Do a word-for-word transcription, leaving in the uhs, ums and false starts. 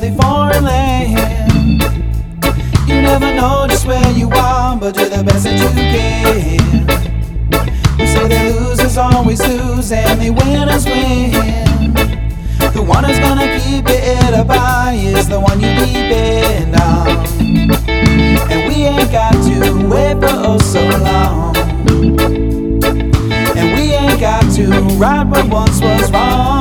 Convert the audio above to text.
healthy foreign land. You never know just where you are, but do the best that you can. We say the losers always lose and the winners win. The one who's gonna keep your head up high is the one you depend on. And we ain't got to wait for oh so long. And we ain't got to right what once was wrong.